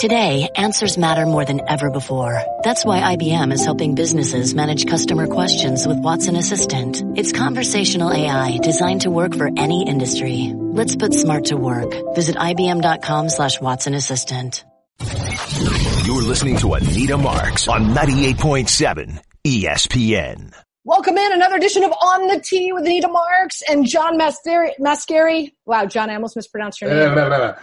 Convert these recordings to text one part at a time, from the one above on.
Today, answers matter more than ever before. That's why IBM is helping businesses manage customer questions with Watson Assistant. It's conversational AI designed to work for any industry. Let's put smart to work. Visit IBM.com/Watson Assistant. You're listening to Anita Marks on 98.7 ESPN. Welcome in another edition of On the Tee with Anita Marks and John Mascari. Wow, John, I almost mispronounced your name.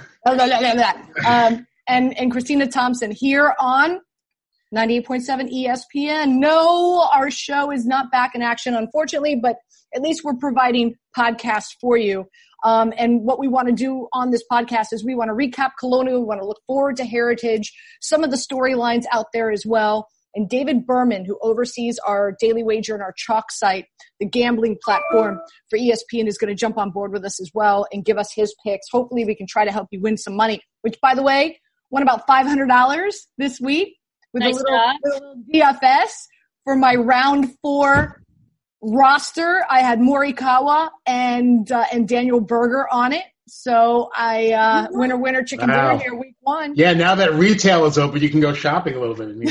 And Christina Thompson here on 98.7 ESPN. No, our show is not back in action, unfortunately, but at least we're providing podcasts for you. And what we want to do on this podcast is we want to recap Colonial. We want to look forward to Heritage, some of the storylines out there as well. And David Berman, who oversees our Daily Wager and our Chalk site, the gambling platform for ESPN, is going to jump on board with us as well and give us his picks. Hopefully we can try to help you win some money, which, by the way, won about $500 this week with a little DFS for my round 4 roster. I had Morikawa and Daniel Berger on it. So I winner chicken dinner here week 1. Yeah, now that retail is open, you can go shopping a little bit.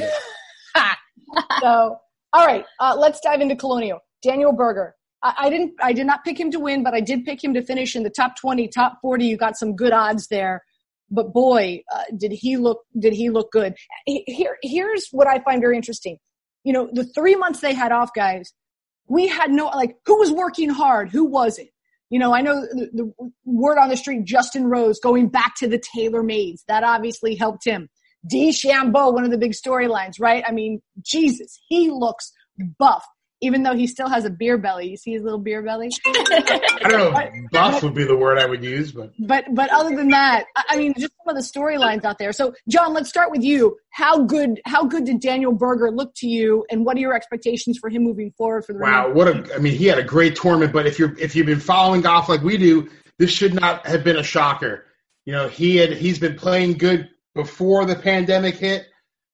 So, all right, let's dive into Colonial. Daniel Berger. I did not pick him to win, but I did pick him to finish in the top 20, top 40. You got some good odds there. But boy, did he look good. Here's what I find very interesting. You know, the 3 months they had off, guys, we had who was working hard? Who wasn't? You know, I know the word on the street, Justin Rose going back to the TaylorMades. That obviously helped him. DeChambeau, one of the big storylines, right? I mean, Jesus, he looks buff, even though he still has a beer belly. You see his little beer belly? I don't know if buff would be the word I would use, but other than that, I mean, just some of the storylines out there. So, John, let's start with you. How good did Daniel Berger look to you, and what are your expectations for him moving forward for the he had a great tournament, but if you've been following golf like we do, this should not have been a shocker. You know, he's been playing good before the pandemic hit.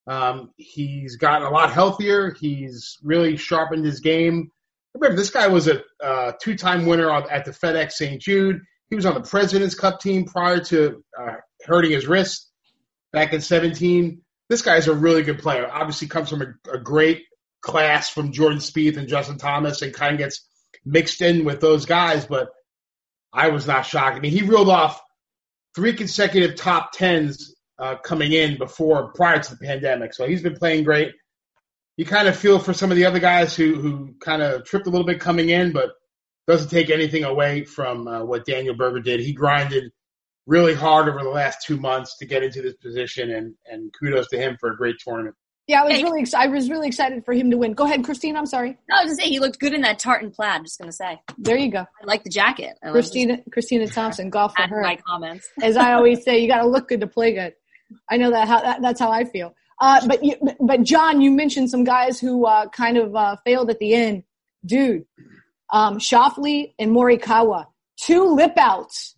He's gotten a lot healthier. He's really sharpened his game. Remember, this guy was a 2-time winner at the FedEx St. Jude. He was on the President's Cup team prior to hurting his wrist back in 2017. This guy's a really good player. Obviously comes from a great class from Jordan Spieth and Justin Thomas and kind of gets mixed in with those guys, but I was not shocked. I mean, he reeled off 3 consecutive top 10s coming in prior to the pandemic. So he's been playing great. You kind of feel for some of the other guys who kind of tripped a little bit coming in, but doesn't take anything away from what Daniel Berger did. He grinded really hard over the last 2 months to get into this position, and kudos to him for a great tournament. Yeah, I was really excited for him to win. Go ahead, Christine. I'm sorry. No, I was going to say, he looked good in that tartan plaid. I'm just going to say. There you go. I like the jacket. Christina Thompson, golf for her. My comments. As I always say, you got to look good to play good. I know that's how I feel. But John, you mentioned some guys who kind of failed at the end. Dude, Schauffele and Morikawa, 2 lip outs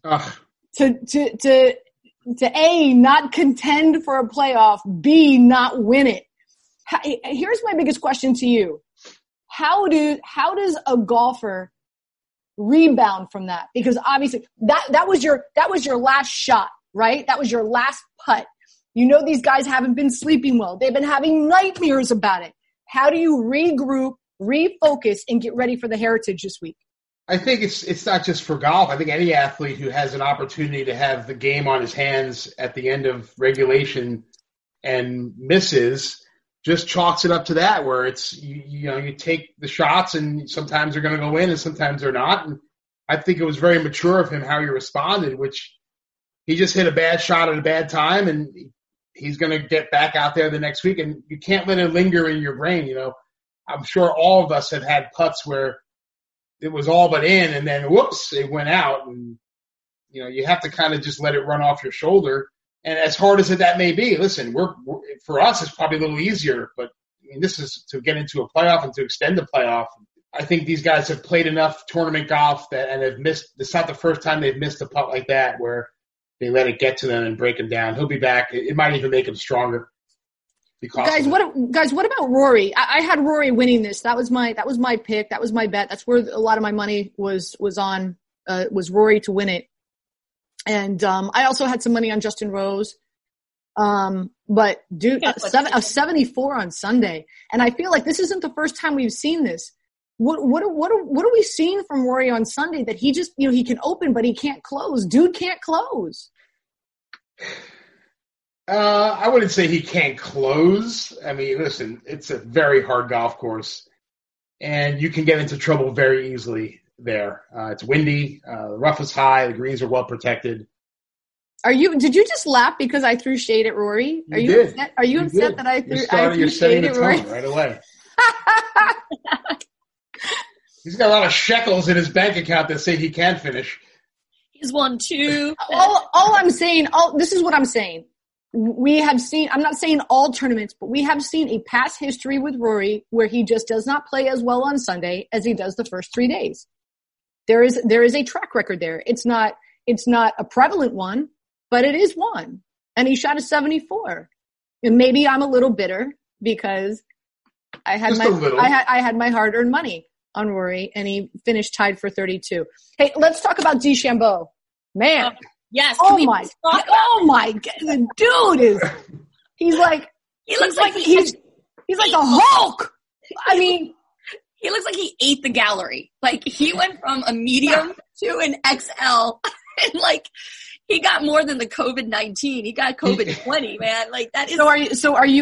to A, not contend for a playoff, B, not win it. Here's my biggest question to you. How does a golfer rebound from that? Because obviously that was your last shot, right? That was your last putt. You know these guys haven't been sleeping well. They've been having nightmares about it. How do you regroup, refocus, and get ready for the Heritage this week? I think it's not just for golf. I think any athlete who has an opportunity to have the game on his hands at the end of regulation and misses just chalks it up to that, where it's you take the shots and sometimes they're going to go in and sometimes they're not. And I think it was very mature of him how he responded, which he just hit a bad shot at a bad time, and he's going to get back out there the next week. And you can't let it linger in your brain. You know, I'm sure all of us have had putts where it was all but in, and then whoops, it went out. And you have to kind of just let it run off your shoulder. And as hard as that may be, listen, for us, it's probably a little easier. But I mean, this is to get into a playoff and to extend the playoff. I think these guys have played enough tournament golf and have missed. It's not the first time they've missed a putt like that where they let it get to them and break him down. He'll be back. It might even make him stronger. Guys, what about Rory? I had Rory winning this. That was my pick. That was my bet. That's where a lot of my money was on. Was Rory to win it. And I also had some money on Justin Rose. But dude, a 74 on Sunday. And I feel like this isn't the first time we've seen this. What are we seeing from Rory on Sunday that he just, he can open, but he can't close? Dude can't close. I wouldn't say he can't close. I mean, listen, it's a very hard golf course, and you can get into trouble very easily there. It's windy, the rough is high, the greens are well protected. Did you just laugh because I threw shade at Rory? Are you upset? Are you upset that I threw shade at Rory? Right away. He's got a lot of shekels in his bank account that say he can finish. He's won 2. This is what I'm saying. We have seen, I'm not saying all tournaments, but we have seen a past history with Rory where he just does not play as well on Sunday as he does the first 3 days. There is a track record there. It's not a prevalent one, but it is one. And he shot a 74. And maybe I'm a little bitter because I had my hard-earned money on Rory, and he finished tied for 32. Hey, let's talk about DeChambeau. Man. Yes. Oh my God. The dude he looks like a Hulk. I mean, he looks like he ate the gallery. Like he went from a medium to an XL, and he got more than the COVID-19. He got COVID-20, man. Like that is. So are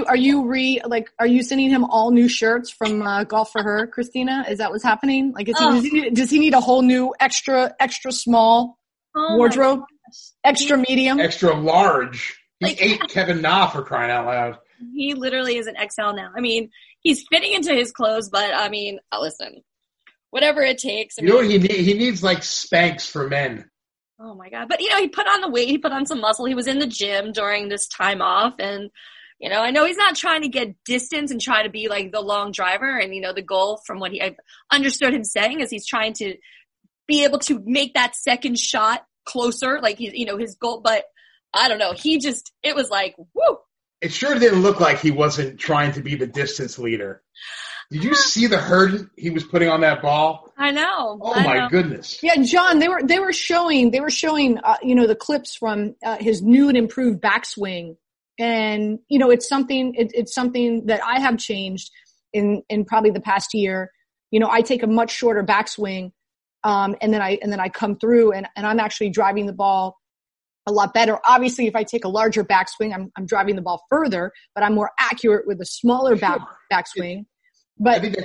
you sending him all new shirts from Golf for Her, Christina? Is that what's happening? Like, does he need a whole new extra small wardrobe? Extra medium? Extra large. He ate Kevin Na, for crying out loud. He literally is an XL now. I mean, he's fitting into his clothes, but I mean, listen, whatever it takes. You know what he needs? He needs Spanx for men. Oh my God. But he put on the weight, he put on some muscle. He was in the gym during this time off, and I know he's not trying to get distance and try to be like the long driver. And the goal from what I've understood him saying is he's trying to be able to make that second shot closer, like his goal. But I don't know. It was like, woo. It sure didn't look like he wasn't trying to be the distance leader. Did you see the hurt he was putting on that ball? I know. Oh my goodness. Yeah, John, they were showing the clips from his new and improved backswing, and it's something that I have changed in probably the past year. I take a much shorter backswing, and then I come through and I'm actually driving the ball a lot better. Obviously, if I take a larger backswing, I'm driving the ball further, but I'm more accurate with a smaller backswing. But I think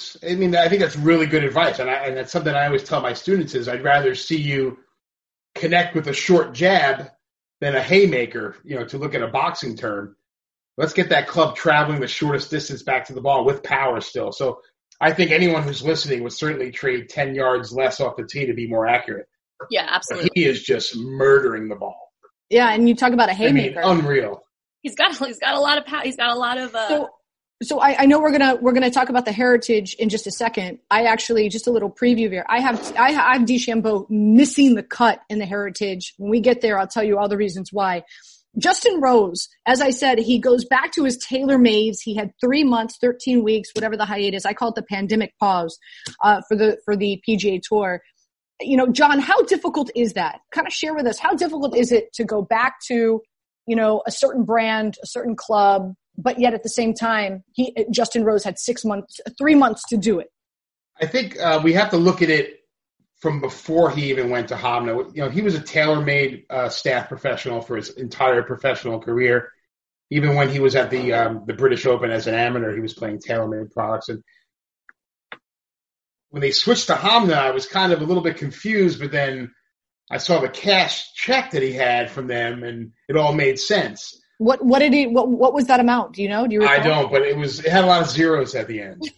I think that's really good advice. And that's something I always tell my students is I'd rather see you connect with a short jab than a haymaker, to look at a boxing term. Let's get that club traveling the shortest distance back to the ball with power still. So I think anyone who's listening would certainly trade 10 yards less off the tee to be more accurate. Yeah, absolutely. He is just murdering the ball. Yeah, and you talk about a haymaker. Unreal. He's got a lot of power. He's got a lot of. So I know we're gonna talk about the Heritage in just a second. I actually, just a little preview here. I have DeChambeau missing the cut in the Heritage. When we get there, I'll tell you all the reasons why. Justin Rose, as I said, he goes back to his TaylorMades. He had 3 months, 13 weeks, whatever the hiatus. I call it the pandemic pause for the PGA Tour. John, how difficult is that? Kind of share with us, how difficult is it to go back to, a certain brand, a certain club, but yet at the same time, Justin Rose had 3 months to do it. I think we have to look at it from before he even went to Hamna. He was a TaylorMade staff professional for his entire professional career. Even when he was at the British Open as an amateur, he was playing TaylorMade products. And when they switched to Hamna, I was kind of a little bit confused, but then I saw the cash check that he had from them, and it all made sense. What was that amount? Do you know? Do you recall? I don't, but it had a lot of zeros at the end.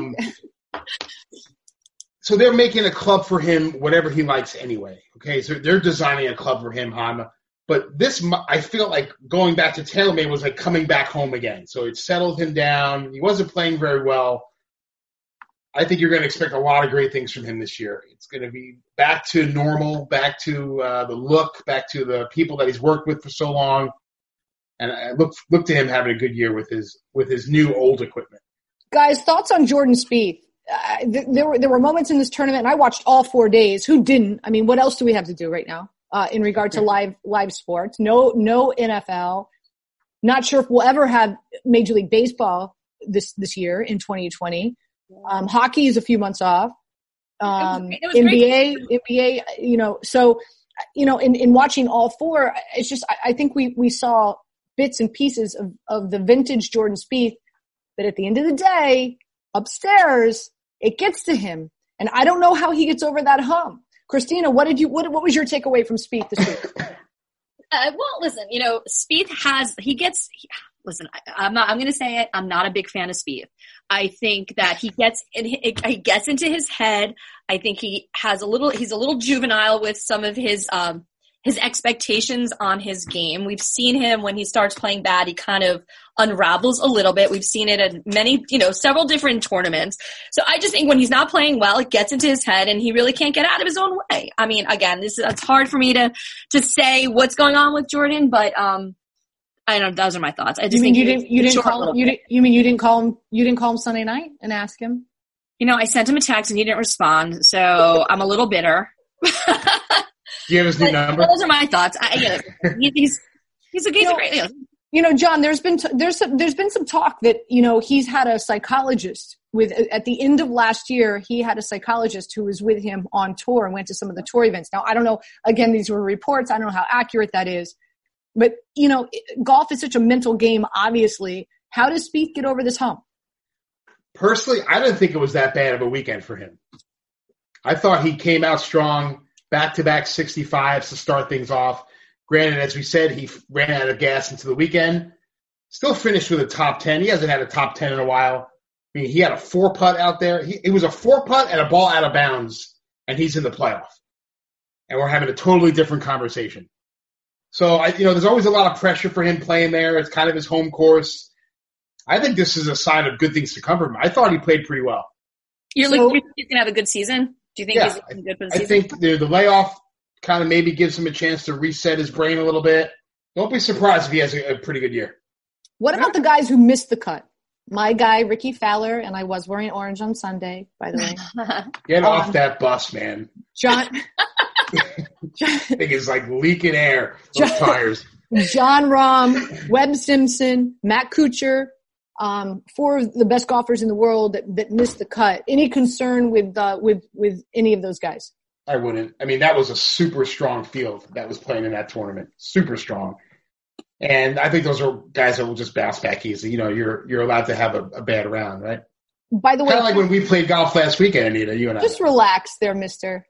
So they're making a club for him, whatever he likes anyway. Okay, so they're designing a club for him, Hamna. But this, I feel like going back to TaylorMade was like coming back home again. So it settled him down. He wasn't playing very well. I think you're going to expect a lot of great things from him this year. It's going to be back to normal, back to the look, back to the people that he's worked with for so long. And I look to him having a good year with his new old equipment. Guys, thoughts on Jordan Spieth? There were moments in this tournament, and I watched all 4 days. Who didn't? I mean, what else do we have to do right now in regard to live sports? No NFL. Not sure if we'll ever have Major League Baseball this year in 2020. Hockey is a few months off. It was NBA, so, in watching all four, it's just, I think we saw bits and pieces of the vintage Jordan Spieth, but at the end of the day, upstairs, it gets to him. And I don't know how he gets over that hump. Christina, what was your takeaway from Spieth this week? Well, listen, Spieth I'm going to say it. I'm not a big fan of Spieth. I think that he gets into his head. I think he's a little juvenile with some of his expectations on his game. We've seen him when he starts playing bad, he kind of unravels a little bit. We've seen it at many, several different tournaments. So I just think when he's not playing well, it gets into his head and he really can't get out of his own way. I mean, again, it's hard for me to say what's going on with Jordan, but, I don't know. Those are my thoughts. I just think you didn't call him Sunday night and ask him? I sent him a text and he didn't respond. So I'm a little bitter. Do you have his new number? Those are my thoughts. He's a great. John, there's been some talk that he's had a psychologist at the end of last year. He had a psychologist who was with him on tour and went to some of the tour events. Now I don't know. Again, these were reports. I don't know how accurate that is. But, golf is such a mental game, obviously. How does Spieth get over this hump? Personally, I didn't think it was that bad of a weekend for him. I thought he came out strong, back-to-back 65s to start things off. Granted, as we said, he ran out of gas into the weekend. Still finished with a top 10. He hasn't had a top 10 in a while. I mean, he had a 4-putt out there. It was a 4-putt and a ball out of bounds, and he's in the playoff. And we're having a totally different conversation. So, there's always a lot of pressure for him playing there. It's kind of his home course. I think this is a sign of good things to come from him. I thought he played pretty well. You think he's going to have a good season? Do you think he's looking good for the season? I think the layoff kind of maybe gives him a chance to reset his brain a little bit. Don't be surprised if he has a pretty good year. What about the guys who missed the cut? My guy, Ricky Fowler, and I was wearing orange on Sunday, by the way. Get off that bus, man. John... I think it's like leaking air. Those tires. John Rahm, Webb Simpson, Matt Kuchar, 4 of the best golfers in the world that missed the cut. Any concern with any of those guys? I wouldn't. I mean, that was a super strong field that was playing in that tournament. Super strong. And I think those are guys that will just bounce back easy. You're allowed to have a bad round, right? By the way, kind of like when we played golf last weekend, Anita. You and I. Just relax, there, Mister.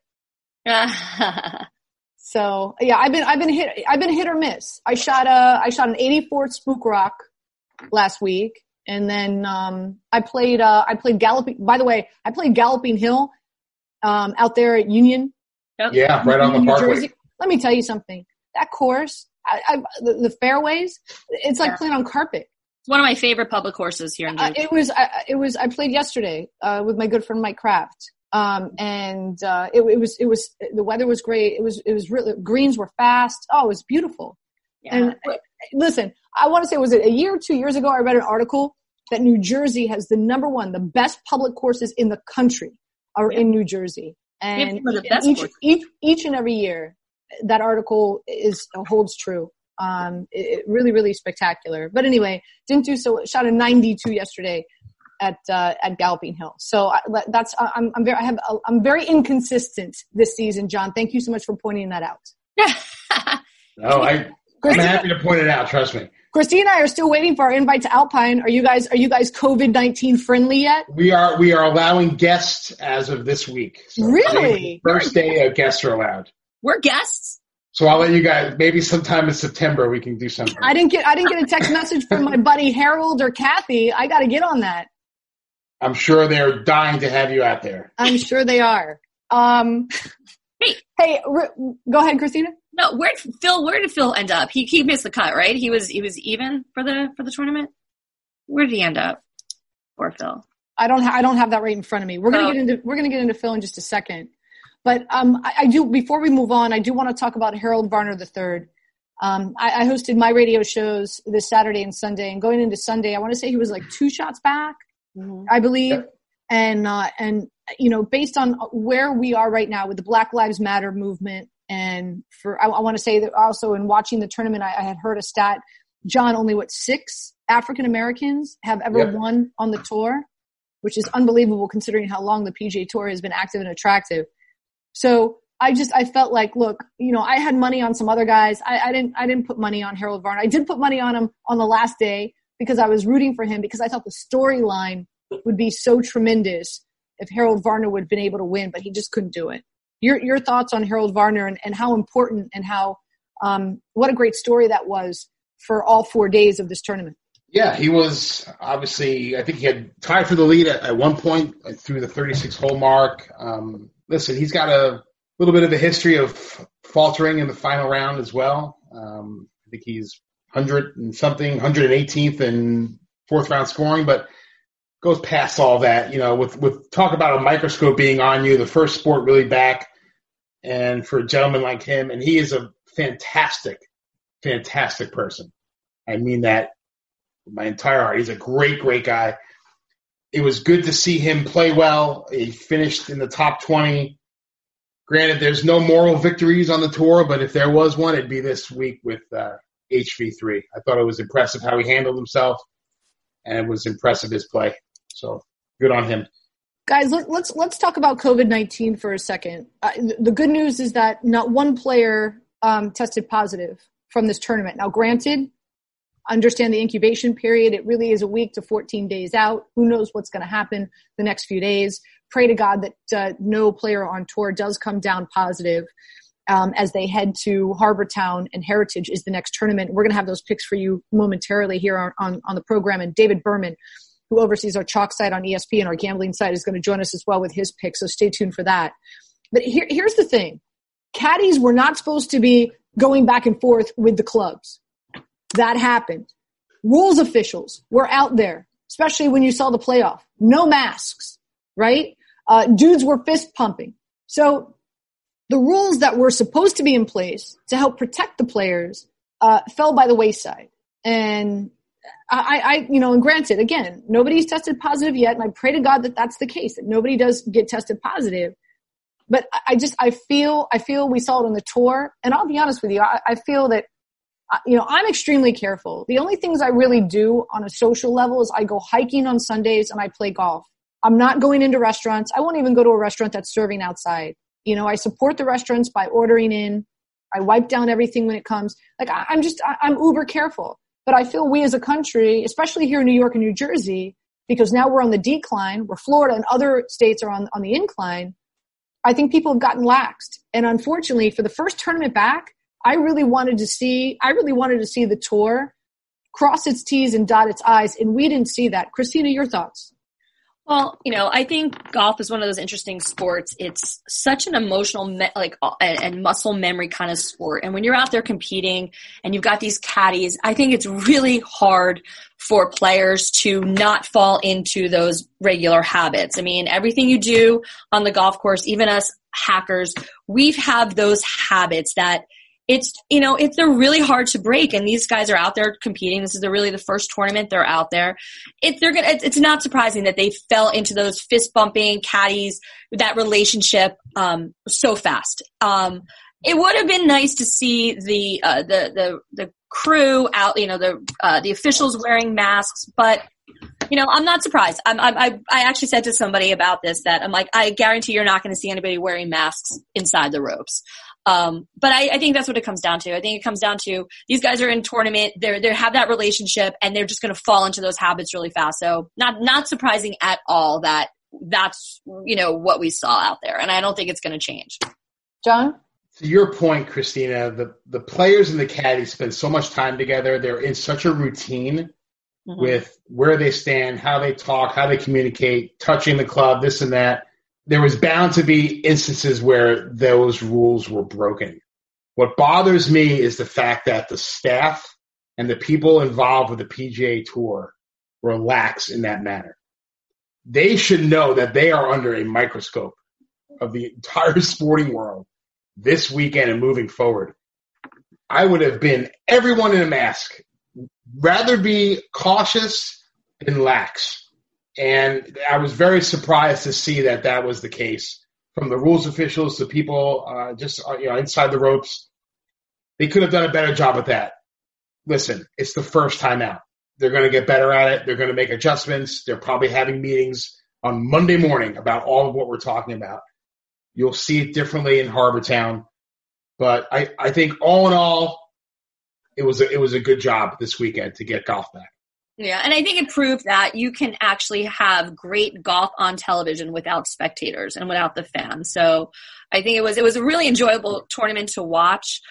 So yeah, I've been hit or miss. I shot an 84 Spook Rock last week, and then I played Galloping. By the way, I played Galloping Hill out there at Union. Yep. Yeah, right on the Parkway. Jersey. Let me tell you something. That course, the fairways, it's like playing on carpet. It's one of my favorite public courses here in Jersey. I played yesterday with my good friend Mike Kraft. It was the weather was great. It was really, greens were fast. Oh, it was beautiful. Yeah. And listen, I want to say, was it a year or 2 years ago? I read an article that New Jersey has the best public courses in the country are in New Jersey. And each and every year that article holds true. It really, really spectacular. But anyway, didn't do so. Shot a 92 yesterday at Galloping Hill. So I'm very inconsistent this season, John. Thank you so much for pointing that out. No, I'm happy to point it out. Trust me. Christine and I are still waiting for our invite to Alpine. Are you guys COVID-19 friendly yet? We are allowing guests as of this week. So really? First day guests are allowed. We're guests. So I'll let you guys, maybe sometime in September we can do something. I didn't get a text message from my buddy Harold or Kathy. I got to get on that. I'm sure they're dying to have you out there. I'm sure they are. Hey, go ahead, Christina. No, where did Phil end up? He missed the cut, right? He was even for the tournament. Where did he end up? Poor Phil. I don't have that right in front of me. We're gonna get into Phil in just a second. But I do, before we move on, I do want to talk about Harold Varner III. I hosted my radio shows this Saturday and Sunday, and going into Sunday, I want to say he was like 2 shots back, I believe. Yep. And based on where we are right now with the Black Lives Matter movement, and I want to say that also in watching the tournament, I had heard a stat John, only 6 African Americans have ever won on the tour, which is unbelievable considering how long the PGA Tour has been active and attractive. So I felt like, look, I had money on some other guys. I didn't put money on Harold Varner. I did put money on him on the last day because I was rooting for him because I thought the storyline would be so tremendous if Harold Varner would have been able to win, but he just couldn't do it. Your thoughts on Harold Varner and how important and how what a great story that was for all 4 days of this tournament. Yeah, he was obviously, I think he had tied for the lead at one point through the 36-hole mark. Listen, he's got a little bit of a history of faltering in the final round as well. I think he's 100 and something, 118th in fourth round scoring, but goes past all that. With talk about a microscope being on you, the first sport really back, and for a gentleman like him, and he is a fantastic, fantastic person. I mean that with my entire heart. He's a great, great guy. It was good to see him play well. He finished in the top 20. Granted, there's no moral victories on the tour, but if there was one, it'd be this week with HV3. I thought it was impressive how he handled himself, and it was impressive his play. So good on him. Guys, let's talk about COVID-19 for a second. The good news is that not one player tested positive from this tournament. Now, granted, understand the incubation period. It really is a week to 14 days out. Who knows what's going to happen the next few days. Pray to God that no player on tour does come down positive as they head to Harbour Town, and Heritage is the next tournament. We're going to have those picks for you momentarily here on the program. And David Berman, who oversees our chalk site on ESPN, our gambling site, is going to join us as well with his picks. So stay tuned for that. But here's the thing. Caddies were not supposed to be going back and forth with the clubs. That happened. Rules officials were out there, especially when you saw the playoff. No masks, right? Dudes were fist pumping. So the rules that were supposed to be in place to help protect the players fell by the wayside. And and granted, again, nobody's tested positive yet, and I pray to God that that's the case, that nobody does get tested positive. But I feel we saw it on the tour, and I'll be honest with you, I feel that, I'm extremely careful. The only things I really do on a social level is I go hiking on Sundays and I play golf. I'm not going into restaurants. I won't even go to a restaurant that's serving outside. I support the restaurants by ordering in. I wipe down everything when it comes. I'm uber careful. But I feel we as a country, especially here in New York and New Jersey, because now we're on the decline, where Florida and other states are on the incline, I think people have gotten laxed. And unfortunately, for the first tournament back, I really wanted to see the tour cross its T's and dot its I's, and we didn't see that. Christina, your thoughts? Well, I think golf is one of those interesting sports. It's such an emotional, and muscle memory kind of sport. And when you're out there competing and you've got these caddies, I think it's really hard for players to not fall into those regular habits. I mean, everything you do on the golf course, even us hackers, we have those habits that they're really hard to break, and these guys are out there competing. This is really the first tournament they're out there. It's not surprising that they fell into those fist bumping caddies, that relationship, so fast. It would have been nice to see the crew out, the officials wearing masks, but I'm not surprised. I actually said to somebody about this that I'm like, I guarantee you're not going to see anybody wearing masks inside the ropes. But I think that's what it comes down to. I think it comes down to these guys are in tournament. They have that relationship, and they're just going to fall into those habits really fast. So not surprising at all that that's, what we saw out there. And I don't think it's going to change. John? To your point, Christina, the players and the caddies spend so much time together. They're in such a routine with where they stand, how they talk, how they communicate, touching the club, this and that. There was bound to be instances where those rules were broken. What bothers me is the fact that the staff and the people involved with the PGA Tour were lax in that manner. They should know that they are under a microscope of the entire sporting world this weekend and moving forward. I would have been everyone in a mask. Rather be cautious than lax. And I was very surprised to see that was the case. From the rules officials to people inside the ropes, they could have done a better job at that. listen, it's the first time out. They're going to get better at it. They're going to make adjustments. They're probably having meetings on Monday morning about all of what we're talking about. You'll see it differently in Harbor Town. But I think all in all, it was a good job this weekend to get golf back. Yeah, and I think it proved that you can actually have great golf on television without spectators and without the fans. So I think it was a really enjoyable tournament to watch.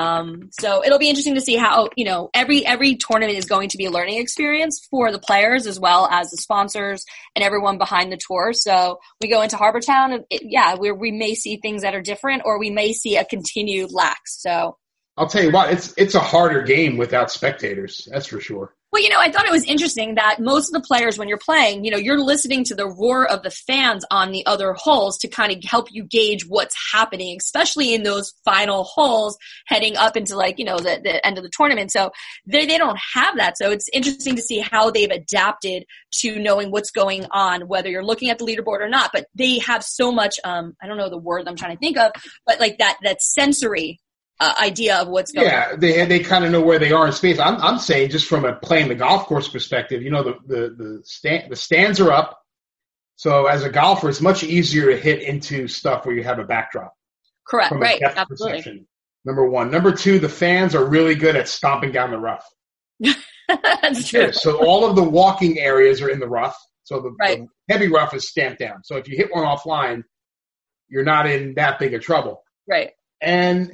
So it'll be interesting to see how, every tournament is going to be a learning experience for the players as well as the sponsors and everyone behind the tour. So we go into Harbor Town, we may see things that are different, or we may see a continued lax. So I'll tell you what, it's a harder game without spectators. That's for sure. Well, I thought it was interesting that most of the players, when you're playing, you're listening to the roar of the fans on the other holes to kind of help you gauge what's happening, especially in those final holes heading up into the end of the tournament. So they don't have that. So it's interesting to see how they've adapted to knowing what's going on, whether you're looking at the leaderboard or not. But they have so much, I don't know the word I'm trying to think of, but like that sensory idea of what's going on. Yeah, they kind of know where they are in space. I'm saying just from a playing the golf course perspective, the stands are up. So as a golfer, it's much easier to hit into stuff where you have a backdrop. Correct, right, absolutely. Perception. Number one. Number two, the fans are really good at stomping down the rough. That's true. So all of the walking areas are in the rough. So the heavy rough is stamped down. So if you hit one offline, you're not in that big of trouble. Right. And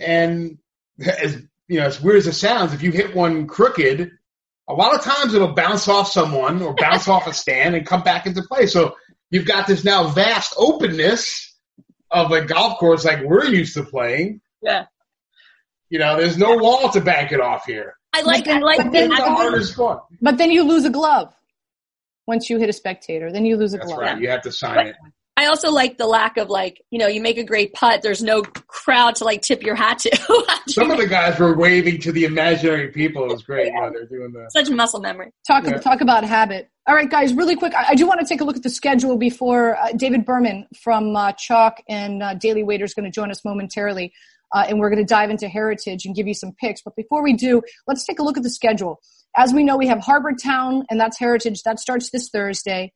as as weird as it sounds, if you hit one crooked, a lot of times it'll bounce off someone or bounce off a stand and come back into play. So you've got this now vast openness of a golf course like we're used to playing. Yeah. There's no wall to bank it off here. I like the hardest one. But then you lose a glove once you hit a spectator. Then you lose a glove. That's right. You have to sign it. I also like the lack of you make a great putt. There's no crowd to tip your hat to. Some of the guys were waving to the imaginary people. It was great. They're doing that. Such muscle memory. Talk about habit. All right, guys, really quick. I do want to take a look at the schedule before David Berman from Chalk and Daily Wager is going to join us momentarily. And we're going to dive into Heritage and give you some picks. But before we do, let's take a look at the schedule. As we know, we have Harbor Town, and that's Heritage. That starts this Thursday.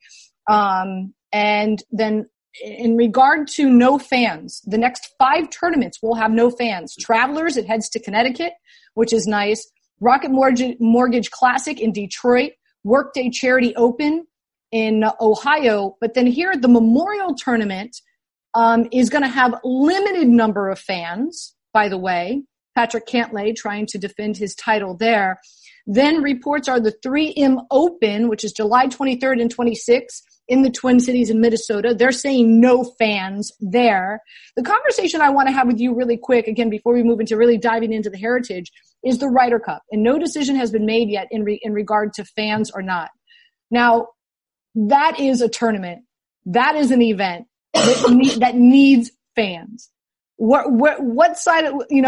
And then in regard to no fans, the next 5 tournaments will have no fans. Travelers, it heads to Connecticut, which is nice. Rocket Mortgage Classic in Detroit. Workday Charity Open in Ohio. But then here, the Memorial Tournament is going to have limited number of fans, by the way. Patrick Cantlay trying to defend his title there. Then reports are the 3M Open, which is July 23rd and 26th in the Twin Cities in Minnesota. They're saying no fans there. The conversation I want to have with you really quick, again, before we move into really diving into the Heritage, is the Ryder Cup. And no decision has been made yet in regard to fans or not. Now, that is a tournament. That is an event that needs fans. What side,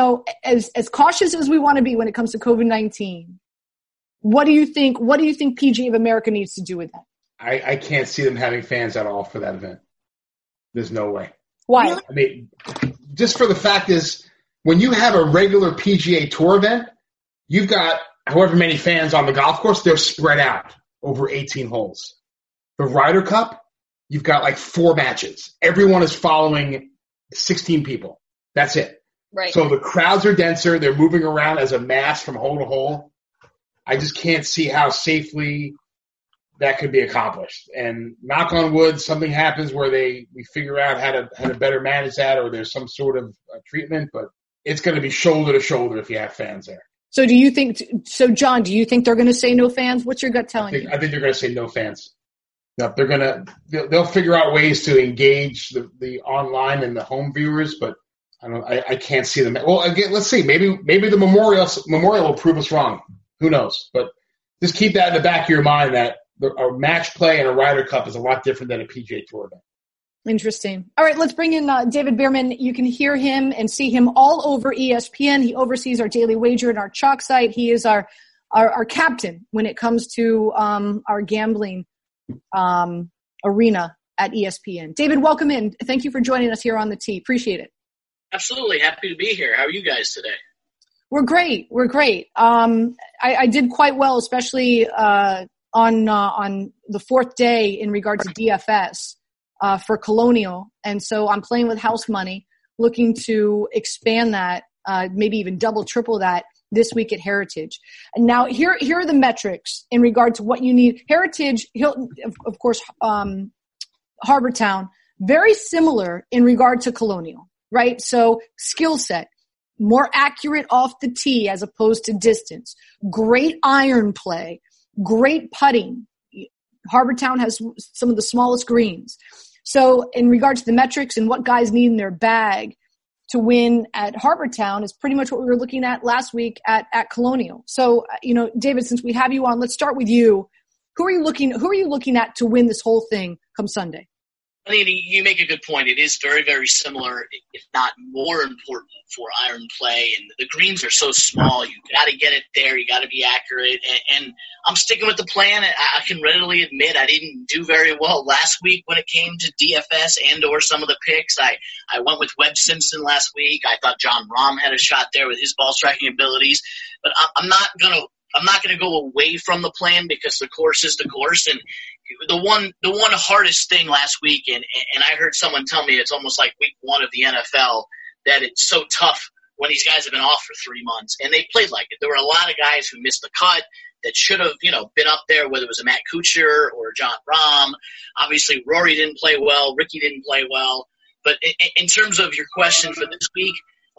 as cautious as we want to be when it comes to COVID-19, what do you think PGA of America needs to do with that? I can't see them having fans at all for that event. There's no way. Why? I mean, just for the fact is, when you have a regular PGA Tour event, you've got however many fans on the golf course, they're spread out over 18 holes. The Ryder Cup, you've got 4 matches. Everyone is following 16 people. That's it. Right. So the crowds are denser. They're moving around as a mass from hole to hole. I just can't see how safely that could be accomplished. And knock on wood, something happens where we figure out how to better manage that, or there's some sort of treatment, but it's going to be shoulder to shoulder if you have fans there. So John, do you think they're going to say no fans? What's your gut telling you? I think they're going to say no fans. No, they'll figure out ways to engage the online and the home viewers, but I can't see them. Well, again, let's see. Maybe the Memorial will prove us wrong. Who knows? But just keep that in the back of your mind that a match play and a Ryder Cup is a lot different than a PGA Tour event. Interesting. All right, let's bring in David Berman. You can hear him and see him all over ESPN. He oversees our Daily Wager and our Chalk site. He is our captain when it comes to our gambling arena at ESPN. David, welcome in. Thank you for joining us here on the Tee. Appreciate it. Absolutely. Happy to be here. How are you guys today? We're great. I did quite well, especially on the fourth day in regard to DFS for Colonial. And so I'm playing with house money, looking to expand that, maybe even double, triple that this week at Heritage. And now here are the metrics in regard to what you need. Heritage, of course, Harbor Town, very similar in regard to Colonial, right? So skill set, more accurate off the tee as opposed to distance, great iron play, great putting. Harbor Town has some of the smallest greens. So in regard to the metrics and what guys need in their bag to win at Harbor Town is pretty much what we were looking at last week at Colonial. So, David, since we have you on, let's start with you. Who are you looking at to win this whole thing come Sunday? I mean, you make a good point. It is very, very similar, if not more important for iron play. And the greens are so small. You got to get it there. You got to be accurate. And I'm sticking with the plan. I can readily admit I didn't do very well last week when it came to DFS and or some of the picks. I went with Webb Simpson last week. I thought Jon Rahm had a shot there with his ball striking abilities. But I'm not gonna go away from the plan because the course is the course. And the one hardest thing last week, and I heard someone tell me it's almost like week one of the NFL, that it's so tough when these guys have been off for 3 months, and they played like it. There were a lot of guys who missed the cut that should have, been up there, whether it was a Matt Kuchar or Jon Rahm. Obviously, Rory didn't play well. Ricky didn't play well. But in terms of your question for this week,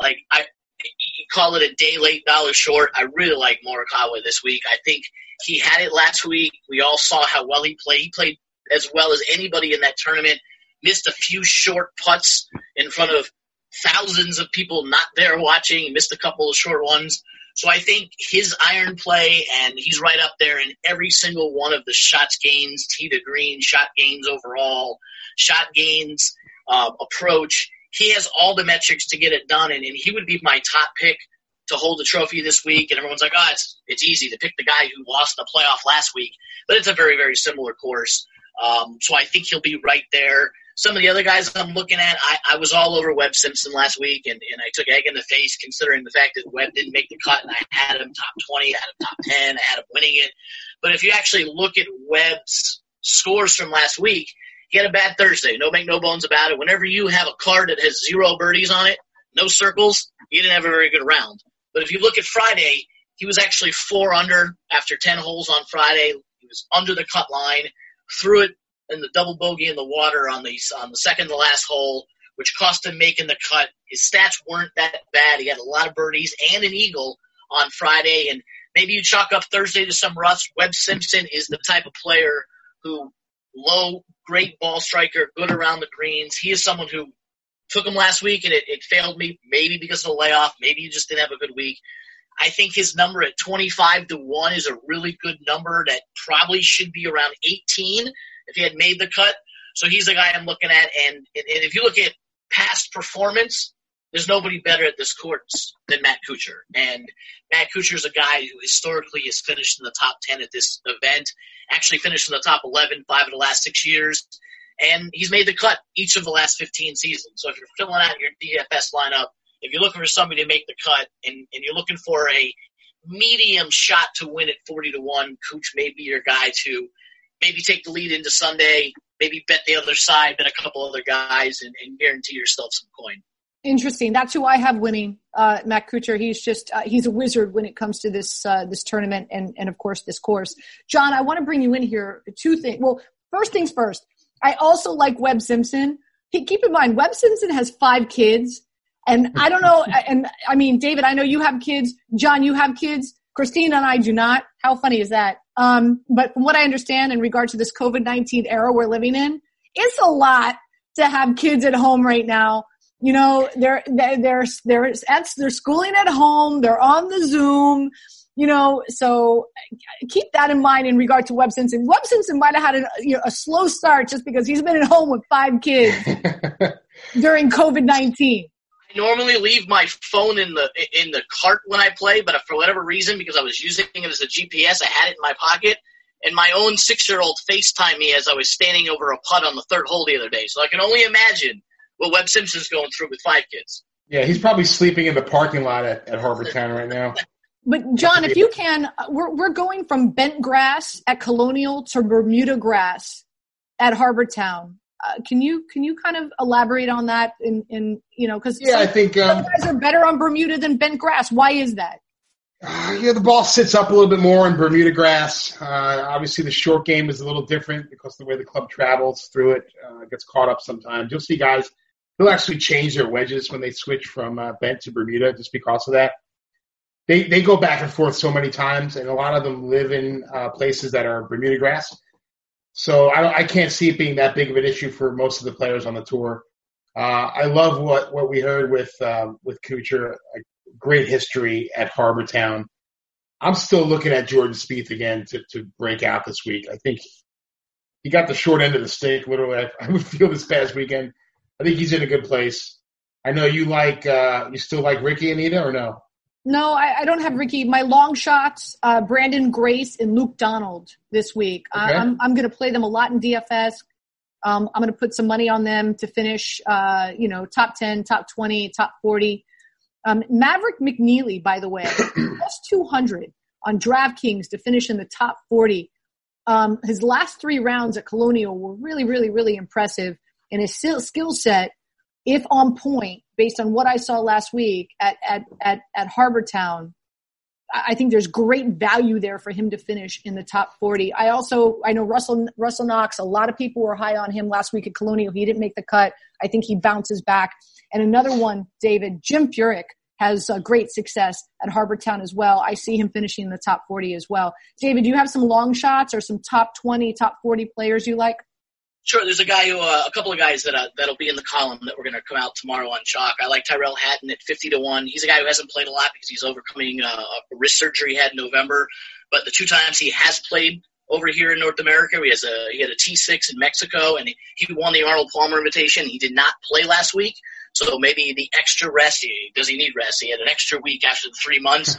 you call it a day late, dollar short. I really like Morikawa this week. I think he had it last week. We all saw how well he played. He played as well as anybody in that tournament. Missed a few short putts in front of thousands of people not there watching. He missed a couple of short ones. So I think his iron play, and he's right up there in every single one of the shots gains, tee to green, shot gains overall, shot gains, approach. He has all the metrics to get it done, and he would be my top pick to hold the trophy this week. And everyone's like, it's easy to pick the guy who lost the playoff last week. But it's a very, very similar course. So I think he'll be right there. Some of the other guys I'm looking at, I was all over Webb Simpson last week, and I took egg in the face considering the fact that Webb didn't make the cut, and I had him top 20, I had him top 10, I had him winning it. But if you actually look at Webb's scores from last week, he had a bad Thursday. No make no bones about it. Whenever you have a card that has 0 birdies on it, no circles, you didn't have a very good round. But if you look at Friday, he was actually 4 under after 10 holes on Friday. He was under the cut line, threw it in the double bogey in the water on the second to last hole, which cost him making the cut. His stats weren't that bad. He had a lot of birdies and an eagle on Friday. And maybe you chalk up Thursday to some rust. Webb Simpson is the type of player who great ball striker, good around the greens. He is someone who took him last week, and it failed me, maybe because of the layoff. Maybe he just didn't have a good week. I think his number at 25-1 is a really good number that probably should be around 18 if he had made the cut. So he's the guy I'm looking at. And if you look at past performance, there's nobody better at this course than Matt Kuchar. And Matt Kuchar is a guy who historically has finished in the top 10 at this event, actually finished in the top 11 5 of the last 6 years. And he's made the cut each of the last 15 seasons. So if you're filling out your DFS lineup, if you're looking for somebody to make the cut and you're looking for a medium shot to win at 40-1, Cooch may be your guy to maybe take the lead into Sunday, maybe bet the other side, bet a couple other guys, and guarantee yourself some coin. Interesting. That's who I have winning, Matt Kuchar. He's a wizard when it comes to this tournament and of course this course. John, I want to bring you in here. 2 things. Well, first things first. I also like Webb Simpson. Keep in mind, Webb Simpson has 5 kids, and I don't know. And I mean, David, I know you have kids. John, you have kids. Christina and I do not. How funny is that? But from what I understand in regard to this COVID-19 era we're living in, it's a lot to have kids at home right now. They're schooling at home. They're on the Zoom. So keep that in mind in regard to Webb Simpson. Webb Simpson might have had a slow start just because he's been at home with 5 kids during COVID-19. I normally leave my phone in the cart when I play, but for whatever reason, because I was using it as a GPS, I had it in my pocket. And my own 6-year-old FaceTimed me as I was standing over a putt on the 3rd hole the other day. So I can only imagine what Webb Simpson's going through with 5 kids. Yeah, he's probably sleeping in the parking lot at Harbortown right now. But John, if you can, we're going from bent grass at Colonial to Bermuda grass at Harbortown. Can you kind of elaborate on that? Because I think some guys are better on Bermuda than bent grass. Why is that? The ball sits up a little bit more in Bermuda grass. Obviously, the short game is a little different because the way the club travels through it gets caught up sometimes. You'll see guys who actually change their wedges when they switch from bent to Bermuda just because of that. They go back and forth so many times, and a lot of them live in places that are Bermuda grass. So I can't see it being that big of an issue for most of the players on the tour. I love what we heard with Kuchar. Great history at Harbortown. I'm still looking at Jordan Spieth again to break out this week. I think he got the short end of the stick, literally. I would feel this past weekend. I think he's in a good place. I know you still like Ricky, Anita, or no? No, I don't have Ricky. My long shots, Brandon Grace and Luke Donald this week. Okay. I'm going to play them a lot in DFS. I'm going to put some money on them to finish, top 10, top 20, top 40. Maverick McNeely, by the way, plus 200 on DraftKings to finish in the top 40. His last 3 rounds at Colonial were really, really, really impressive. And his skill set, if on point, based on what I saw last week at Harbortown, I think there's great value there for him to finish in the top 40. I know Russell Knox, a lot of people were high on him last week at Colonial. He didn't make the cut. I think he bounces back. And another one, David, Jim Furyk has great success at Harbortown as well. I see him finishing in the top 40 as well. David, do you have some long shots or some top 20, top 40 players you like? Sure. There's a couple of guys that'll be in the column that we're going to come out tomorrow on Chalk. I like Tyrell Hatton at 50-1. He's a guy who hasn't played a lot because he's overcoming a wrist surgery he had in November. But the 2 times he has played over here in North America, he had a T6 in Mexico, and he won the Arnold Palmer Invitation. He did not play last week, so maybe the extra rest. Does he need rest? He had an extra week after the 3 months.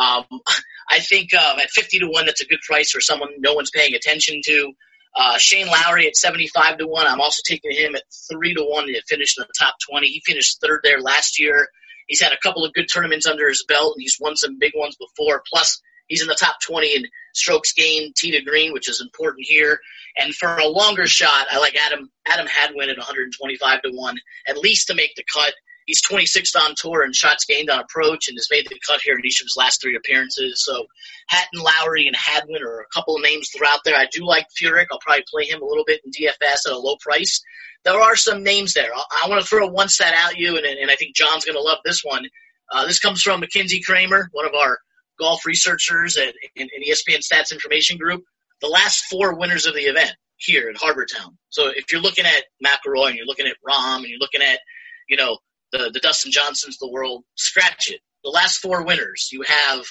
I think at 50-1, that's a good price for someone no one's paying attention to. Shane Lowry at 75-1. I'm also taking him at 3-1 to finish in the top 20. He finished 3rd there last year. He's had a couple of good tournaments under his belt, and he's won some big ones before. Plus, he's in the top 20 in strokes gained, tee to green, which is important here. And for a longer shot, I like Adam Hadwin at 125-1, at least to make the cut. He's 26th on tour in shots gained on approach and has made the cut here in each of his last 3 appearances. So Hatton, Lowry, and Hadwin are a couple of names that are out there. I do like Furyk. I'll probably play him a little bit in DFS at a low price. There are some names there. I want to throw one stat at you, and I think John's going to love this one. This comes from Mackenzie Kramer, one of our golf researchers in ESPN Stats Information Group. The last 4 winners of the event here at Harbortown. So if you're looking at McIlroy and you're looking at Rahm and you're looking at, the Dustin Johnsons of the world, scratch it. The last 4 winners, you have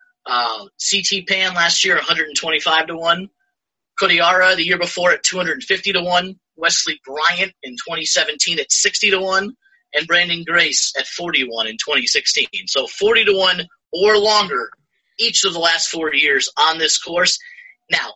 C.T. Pan last year, 125-1. Kodiara the year before at 250-1. Wesley Bryant in 2017 at 60-1. And Brandon Grace at 41 in 2016. So 40-1 or longer each of the last 4 years on this course. Now,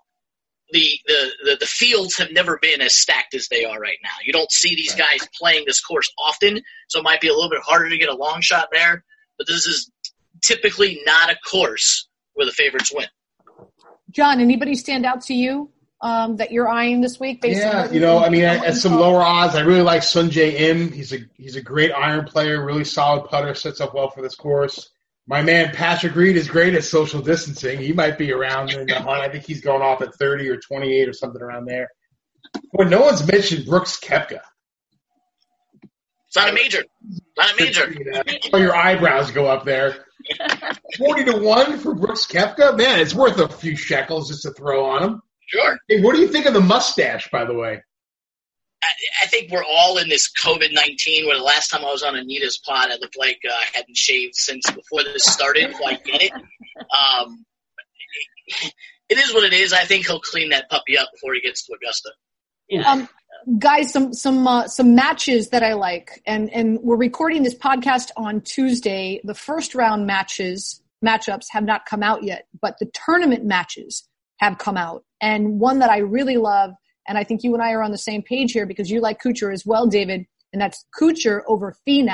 the fields have never been as stacked as they are right now. You don't see these guys playing this course often, so it might be a little bit harder to get a long shot there. But this is typically not a course where the favorites win. John, anybody stand out to you that you're eyeing this week? At some lower odds, I really like Sungjae Im. He's a great iron player, really solid putter, sets up well for this course. My man Patrick Reed is great at social distancing. He might be around in the hunt. I think he's going off at 30 or 28 or something around there. But no one's mentioned Brooks Koepka. It's not a major. Your eyebrows go up there. 40-1 for Brooks Koepka? Man, it's worth a few shekels just to throw on him. Sure. Hey, what do you think of the mustache, by the way? I think we're all in this COVID-19 where the last time I was on Anita's pod, I looked like I hadn't shaved since before this started, so I get it. It is what it is. I think he'll clean that puppy up before he gets to Augusta. Yeah. Guys, some matches that I like, and we're recording this podcast on Tuesday. The first round matchups have not come out yet, but the tournament matches have come out. And one that I really love, and I think you and I are on the same page here because you like Kuchar as well, David, and that's Kuchar over Finau.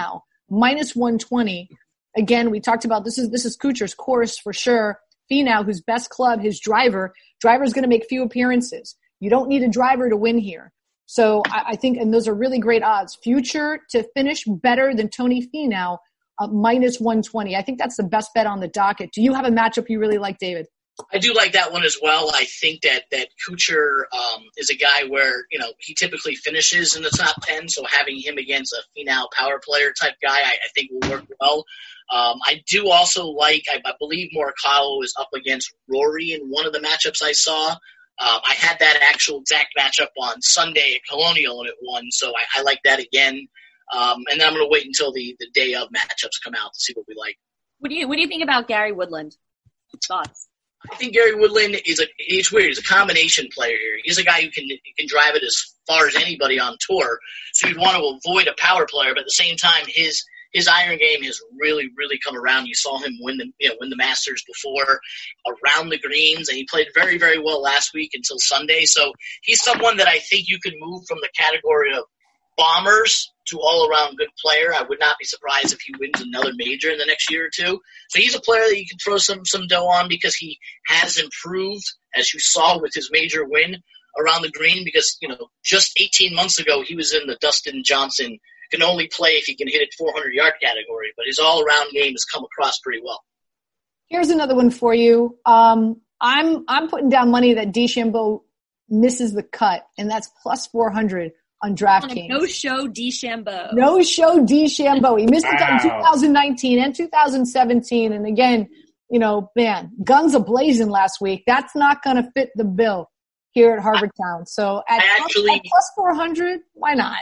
minus 120. Again, we talked about this is Kuchar's course for sure. Finau, whose best club, his driver's going to make few appearances. You don't need a driver to win here. So I think, and those are really great odds. Future to finish better than Tony Finau, minus 120. I think that's the best bet on the docket. Do you have a matchup you really like, David? I do like that one as well. I think that Kuchar is a guy where, he typically finishes in the top 10, so having him against a Finau power player type guy, I think will work well. I do also like, I believe Morikawa was up against Rory in one of the matchups I saw. I had that actual exact matchup on Sunday at Colonial and it won, so I like that again. And then I'm going to wait until the day of matchups come out to see what we like. What do you think about Gary Woodland? Thoughts? I think Gary Woodland it's weird. He's a combination player here. He's a guy who can drive it as far as anybody on tour. So you'd want to avoid a power player, but at the same time, his iron game has really, really come around. You saw him win the Masters before around the greens, and he played very, very well last week until Sunday. So he's someone that I think you could move from the category of bombers to all-around good player. I would not be surprised if he wins another major in the next year or two. So he's a player that you can throw some dough on because he has improved, as you saw with his major win around the green, because, just 18 months ago he was in the Dustin Johnson can only play if he can hit it 400-yard category, but his all-around game has come across pretty well. Here's another one for you. I'm putting down money that DeChambeau misses the cut, and that's plus 400 on DraftKings. No-show DeChambeau. No-show DeChambeau. He missed it in 2019 and 2017, and again, man, guns a-blazing last week. That's not going to fit the bill here at Harvard Town. So at plus 400, why not?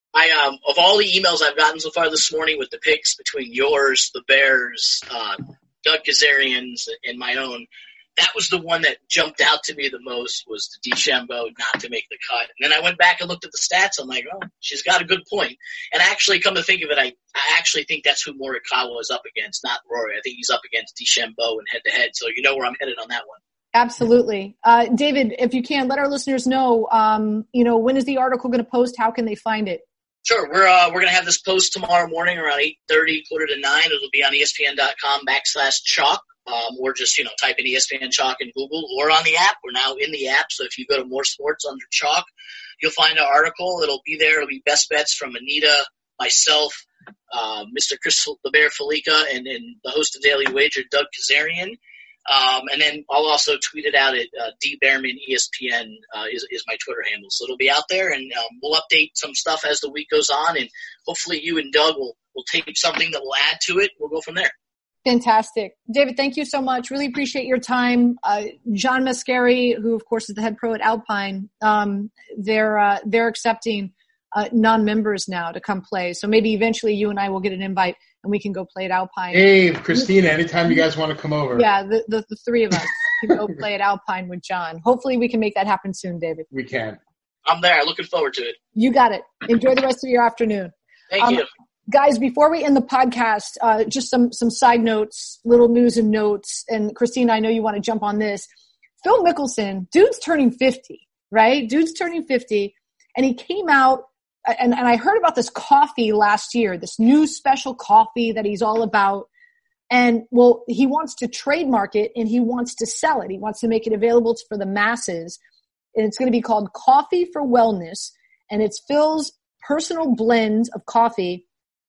Of all the emails I've gotten so far this morning with the picks between yours, the Bears, Doug Kazarian's, and my own, that was the one that jumped out to me the most, was the DeChambeau not to make the cut. And then I went back and looked at the stats. I'm like, oh, she's got a good point. And actually, come to think of it, I actually think that's who Morikawa is up against, not Rory. I think he's up against DeChambeau and head-to-head. So you know where I'm headed on that one. Absolutely. David, if you can, let our listeners know, when is the article going to post? How can they find it? Sure. We're going to have this post tomorrow morning around 8:30, 8:45. It'll be on ESPN.com/chalk. Or just, type in ESPN Chalk in Google or on the app. We're now in the app. So if you go to More Sports under Chalk, you'll find our article. It'll be there. It'll be best bets from Anita, myself, Mr. Chris the Bear Felica, and the host of Daily Wager, Doug Kazarian. And then I'll also tweet it out at D Bearman ESPN is my Twitter handle. So it'll be out there, and we'll update some stuff as the week goes on, and hopefully you and Doug will take something that will add to it. We'll go from there. Fantastic. David, thank you so much. Really appreciate your time. John Mascari, who of course is the head pro at Alpine, they're accepting non-members now to come play. So maybe eventually you and I will get an invite and we can go play at Alpine. Hey, Christina, anytime you guys want to come over. Yeah, the three of us can go play at Alpine with John. Hopefully we can make that happen soon, David. We can. I'm there. Looking forward to it. You got it. Enjoy the rest of your afternoon. Thank you. Guys, before we end the podcast, just some side notes, little news and notes. And Christina, I know you want to jump on this. Phil Mickelson, dude's turning 50, right? Dude's turning 50. And he came out, and I heard about this coffee last year, this new special coffee that he's all about. And, well, he wants to trademark it and he wants to sell it. He wants to make it available for the masses. And it's going to be called Coffee for Wellness. And it's Phil's personal blend of coffee.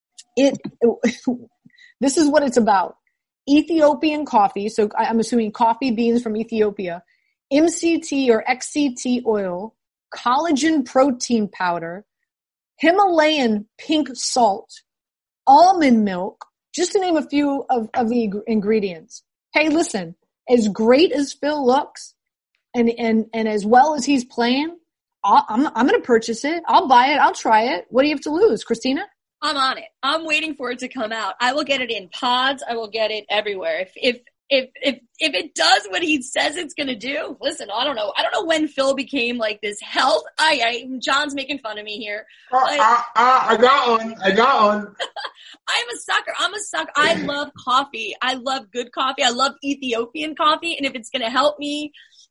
This is what it's about. Ethiopian coffee, so I'm assuming coffee beans from Ethiopia, MCT or XCT oil, collagen protein powder, Himalayan pink salt, almond milk, just to name a few of the ingredients. Hey, listen, as great as Phil looks and as well as he's playing, I'm going to purchase it. I'll buy it. I'll try it. What do you have to lose, Christina? I'm on it. I'm waiting for it to come out. I will get it in pods. I will get it everywhere. If it does what he says it's going to do, listen, I don't know when Phil became like this health. John's making fun of me here. I got one. I'm a sucker. I love coffee. I love good coffee. I love Ethiopian coffee. And if it's going to help me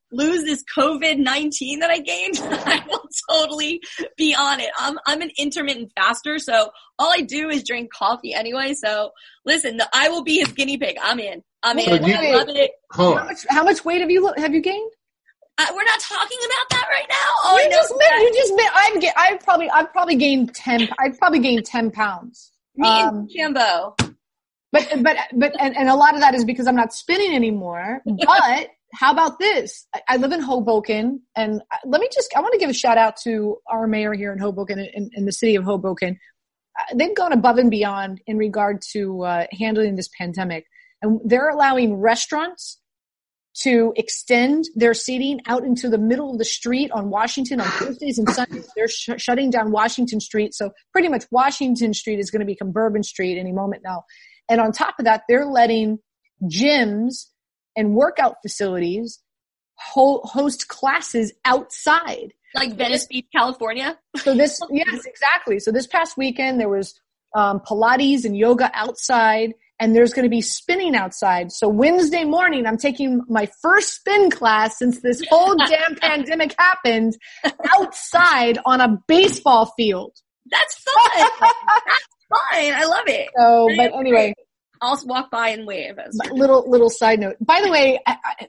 lose this COVID-19 that I gained, I will totally be on it. I'm an intermittent faster, so all I do is drink coffee anyway. So listen, I will be his guinea pig. I'm in. I love it. How much weight have you gained? We're not talking about that right now. You just admit I've probably gained 10. I've probably gained 10 pounds. Me and Jambo. But a lot of that is because I'm not spinning anymore. But how about this? I live in Hoboken, and I want to give a shout out to our mayor here in Hoboken, in the city of Hoboken. They've gone above and beyond in regard to handling this pandemic, and they're allowing restaurants to extend their seating out into the middle of the street on Washington on Thursdays and Sundays. They're shutting down Washington Street, so pretty much Washington Street is going to become Bourbon Street any moment now. And on top of that, they're letting gyms and workout facilities host classes outside. Like Venice Beach, California? Yes, exactly. So this past weekend, there was Pilates and yoga outside, and there's going to be spinning outside. So Wednesday morning, I'm taking my first spin class since this whole damn pandemic happened outside on a baseball field. That's fun. That's fine. I love it. So, but anyway. I'll walk by and wave. Little side note. By the way,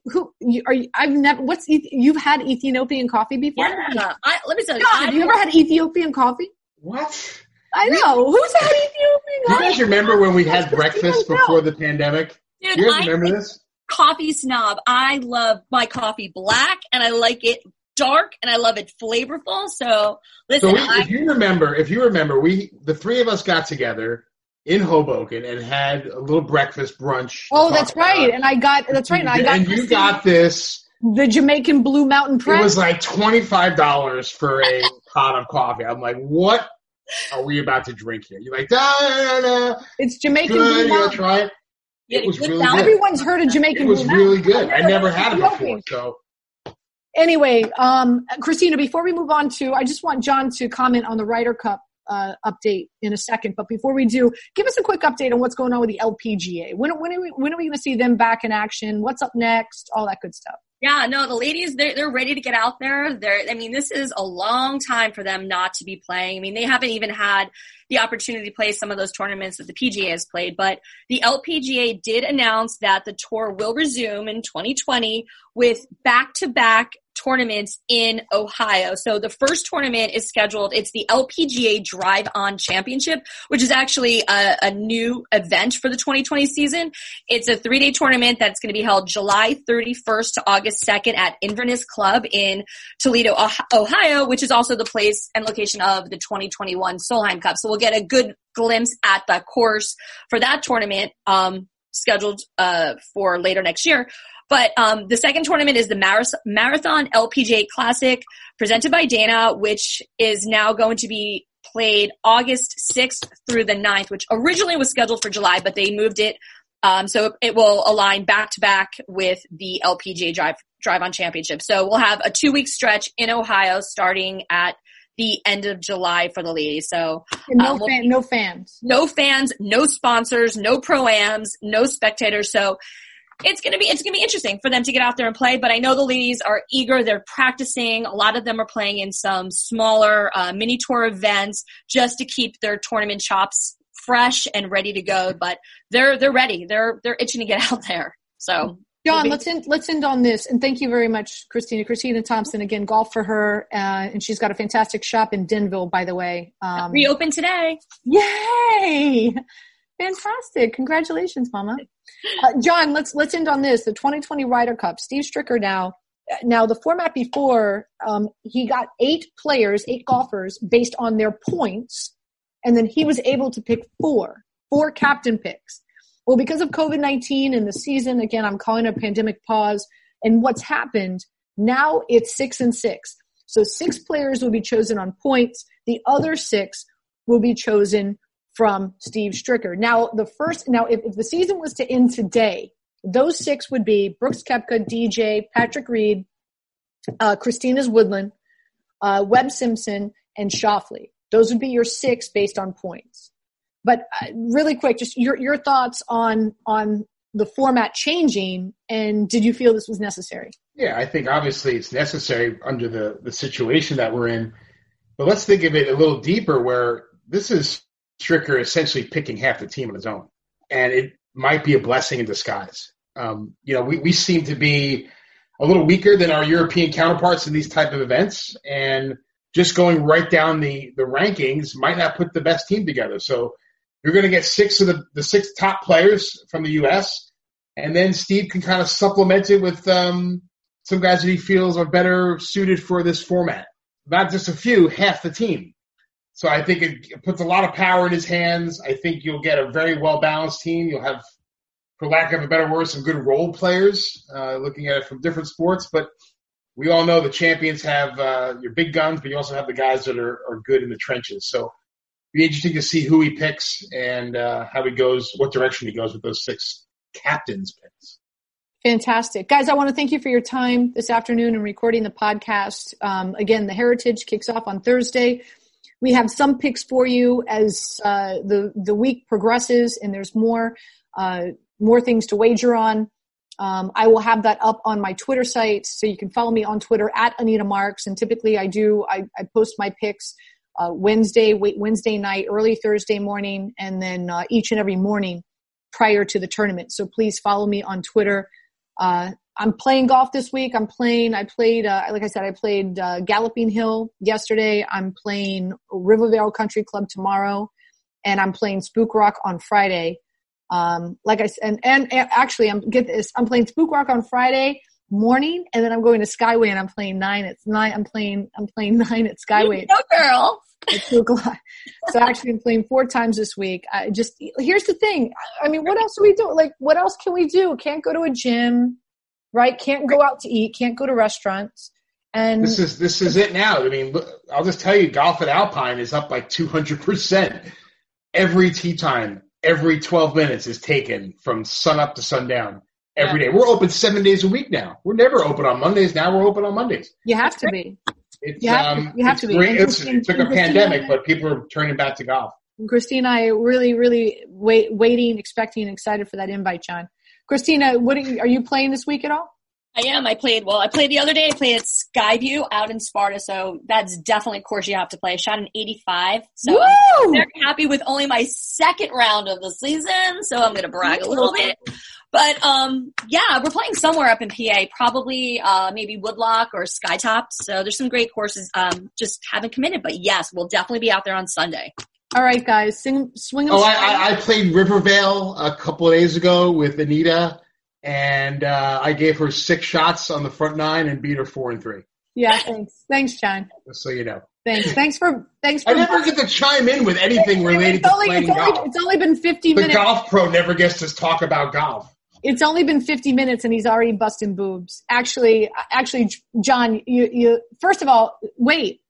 you've had Ethiopian coffee before? Yeah. Let me tell you. God, have you ever had Ethiopian coffee? What? I know. Who's had Ethiopian coffee? You guys remember when we had breakfast before the pandemic? Dude, you guys remember this? Coffee snob. I love my coffee black, and I like it dark, and I love it flavorful. So listen, if you remember, the three of us got together in Hoboken and had a little breakfast brunch. Oh, that's right. And you got this. The Jamaican Blue Mountain Press. It was like $25 for a pot of coffee. I'm like, what are we about to drink here? You're like, no. It's Jamaican Blue Mountain. You want to try it? It was really good. Everyone's heard of Jamaican Blue Mountain. It was really good. I never had it before, so. Anyway, Christina, before we move on I just want John to comment on the Ryder Cup update in a second. But before we do, give us a quick update on what's going on with the LPGA. When are we going to see them back in action? What's up next? All that good stuff. Yeah, no, the ladies, they're ready to get out there. This is a long time for them not to be playing. I mean, they haven't even had the opportunity to play some of those tournaments that the PGA has played, but the LPGA did announce that the tour will resume in 2020 with back-to-back tournaments in Ohio. So the first tournament is scheduled. It's the LPGA Drive On Championship, which is actually a new event for the 2020 season. It's a 3-day tournament that's going to be held July 31st to August 2nd at Inverness Club in Toledo, Ohio, which is also the place and location of the 2021 Solheim Cup. So we'll get a good glimpse at the course for that tournament, scheduled for later next year. But the second tournament is the Marathon LPGA Classic presented by Dana, which is now going to be played August 6th through the 9th, which originally was scheduled for July, but they moved it. So it will align back-to-back with the LPGA Drive On Championship. So we'll have a 2-week stretch in Ohio starting at the end of July for the ladies. So no fans, no sponsors, no pro-ams, no spectators. So it's going to be interesting for them to get out there and play, but I know the ladies are eager. They're practicing. A lot of them are playing in some smaller mini tour events just to keep their tournament chops fresh and ready to go, but they're ready. They're itching to get out there. So John, let's end on this, and thank you very much, Christina Thompson. Again, golf for her, and she's got a fantastic shop in Denville, by the way. Reopened today. Yay! Fantastic! Congratulations, Mama. John, let's end on this. The 2020 Ryder Cup. Steve Stricker now the format before, he got 8 golfers based on their points, and then he was able to pick 4 captain picks. Well, because of COVID-19 and the season, again, I'm calling it a pandemic pause, and what's happened, now it's 6 and 6. So 6 players will be chosen on points. The other 6 will be chosen from Steve Stricker. Now, if the season was to end today, those 6 would be Brooks Koepka, DJ, Patrick Reed, Christina's Woodland, Webb Simpson, and Schauffele. Those would be your 6 based on points. But really quick, just your thoughts on the format changing, and did you feel this was necessary? Yeah, I think obviously it's necessary under the situation that we're in. But let's think of it a little deeper where this is Stricker essentially picking half the team on his own. And it might be a blessing in disguise. We seem to be a little weaker than our European counterparts in these type of events. And just going right down the rankings might not put the best team together. So you're going to get six of the six top players from the U.S., and then Steve can kind of supplement it with some guys that he feels are better suited for this format. Not just a few, half the team. So I think it puts a lot of power in his hands. I think you'll get a very well-balanced team. You'll have, for lack of a better word, some good role players looking at it from different sports. But we all know the champions have your big guns, but you also have the guys that are good in the trenches. So it'll be interesting to see who he picks and how he goes, what direction he goes with those six captains picks. Fantastic. Guys, I want to thank you for your time this afternoon in recording the podcast. Again, the Heritage kicks off on Thursday. We have some picks for you as the week progresses, and there's more things to wager on. I will have that up on my Twitter site, so you can follow me on Twitter at Anita Marks. And typically I post my picks Wednesday night, early Thursday morning, and then each and every morning prior to the tournament. So please follow me on Twitter. I'm playing golf this week. I played Galloping Hill yesterday. I'm playing Rivervale Country Club tomorrow, and I'm playing Spook Rock on Friday. Like I said, and actually, I'm playing Spook Rock on Friday morning, and then I'm going to Skyway, and I'm playing 9 at Skyway. No, girl. At 2:00. So actually, I'm playing 4 times this week. Here's the thing. I mean, what else do we do? Like, what else can we do? Can't go to a gym, right? Can't go out to eat. Can't go to restaurants. And this is it now. I mean, look, I'll just tell you, golf at Alpine is up like 200%. Every tee time, every 12 minutes is taken from sun up to sundown every day. We're open 7 days a week now. We're never open on Mondays. Now we're open on Mondays. You have to be. You have to be. It took a pandemic, but people are turning back to golf. Christina, I really, really waiting, expecting, excited for that invite, John. Christina, are you playing this week at all? I am. I played the other day. I played at Skyview out in Sparta, so that's definitely a course you have to play. I shot an 85, so I'm very happy with only my second round of the season, so I'm going to brag a little bit. But, we're playing somewhere up in PA, probably maybe Woodlock or Skytop, so there's some great courses. Just haven't committed, but yes, we'll definitely be out there on Sunday. All right, guys, swing them. I played Rivervale a couple of days ago with Anita. And I gave her 6 shots on the front 9 and beat her 4 and 3. Yeah, thanks, John. Just so you know. Thanks for. I never get to chime in with anything related to playing golf. It's only been 50 minutes. The golf pro never gets to talk about golf. It's only been 50 minutes, and he's already busting boobs. Actually, John, you first of all, wait.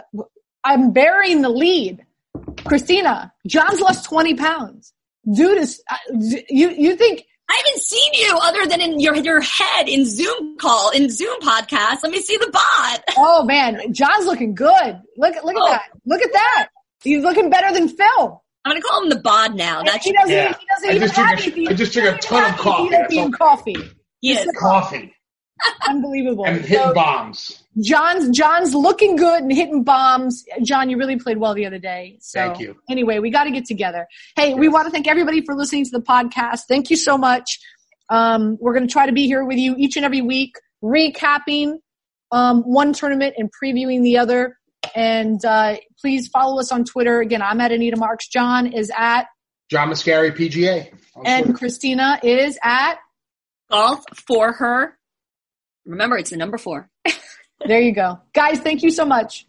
I'm burying the lead. Christina, John's lost 20 pounds. Dude is you think. I haven't seen you other than in your head in Zoom podcast. Let me see the bod. Oh man, John's looking good. Look at that. Look at that. He's looking better than Phil. I'm going to call him the bod now. He doesn't even have anything. I just took a ton of coffee. Coffee. Yes. Coffee. Unbelievable. And hitting bombs. John's looking good and hitting bombs. John, you really played well the other day. So, thank you. Anyway, we got to get together. Hey, we want to thank everybody for listening to the podcast. Thank you so much. We're going to try to be here with you each and every week, recapping one tournament and previewing the other. And please follow us on Twitter. Again, I'm at Anita Marks. John is at John Mascari PGA. And Twitter. Christina is at Golf for Her. Remember, it's the number 4. There you go. Guys, thank you so much.